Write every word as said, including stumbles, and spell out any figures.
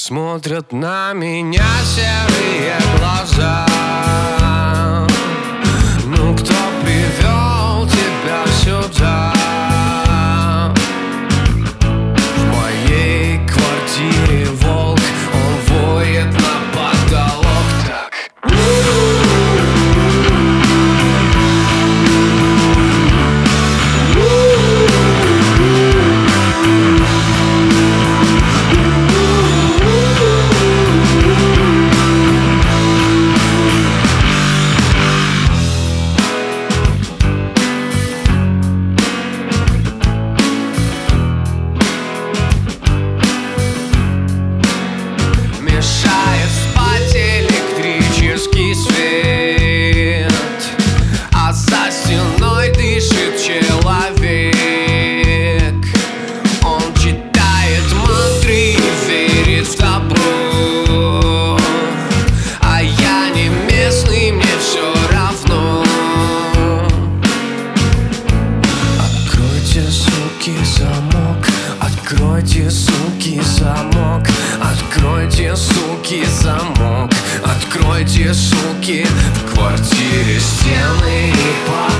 Смотрят на меня серые глаза. Ну кто привел тебя сюда? В моей квартире волк, он воет на потолок так. Мешает спать электрический свет, а за стеной дышит человек. Он читает мантры и верит в добро, а я не местный, мне все равно. Откройте, суки, замок. Откройте, суки, замок. Откройте, суки, замок. Откройте, суки, в квартире стены и пол.